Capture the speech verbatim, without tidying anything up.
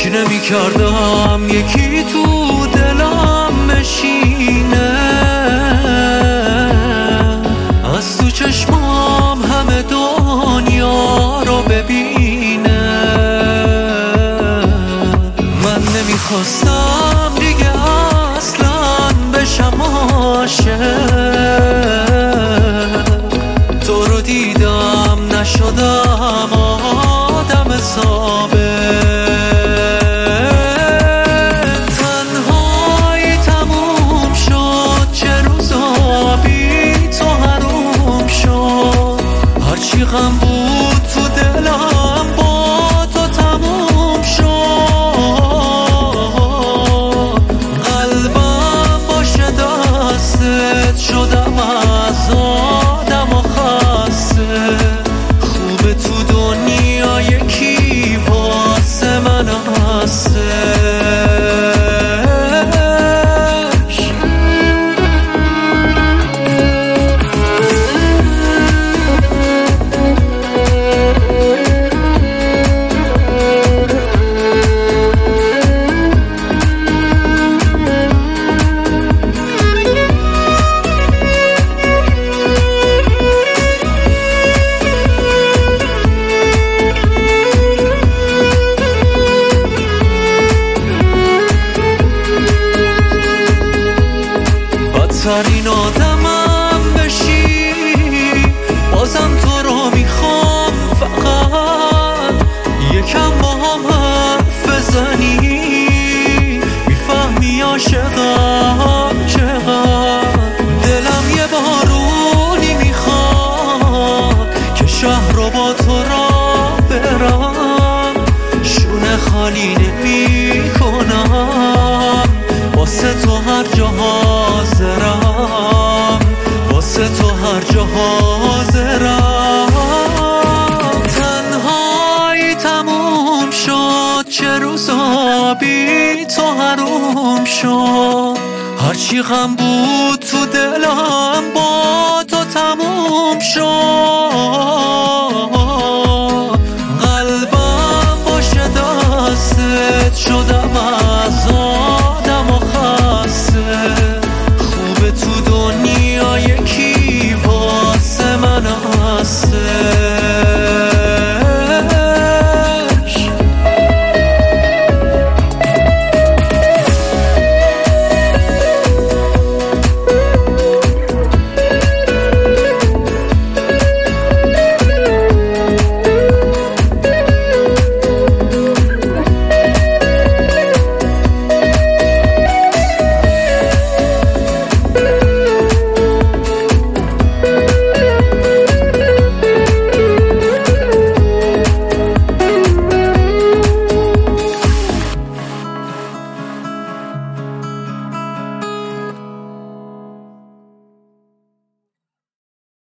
نمی کردم یکی تو دلم بشینه، از تو چشمام همه دنیا رو ببینه. من نمیخواستم دیگه اصلا بشم عاشق، تو رو دیدم نشدم آدم ثابت. تنهایی تموم شد، چه روزا بی تو حروم شد، هرچی غم بود تو دلم با تو تموم شد. قلبم باشه دستت شدم از آدم و خسته، خوبه تو دنیا یکی واسه من هستش. بدترین آدمم بشی، بازم تو رو میخوام، فقط یکم با هم حرف بزنی، میفهمی عاشقم چقدر. دلم یه بارونی میخواد که شهر رو با تو را برم، شونه خالی نمی کنم، واسه تو هر جا حاضرم، واسه تو هر جا حاضرم. تنهایی تموم شد، چه روزا بی تو حروم شد، هرچی غم بود تو دلم با تو تموم شد. قلبم باشه دستت شد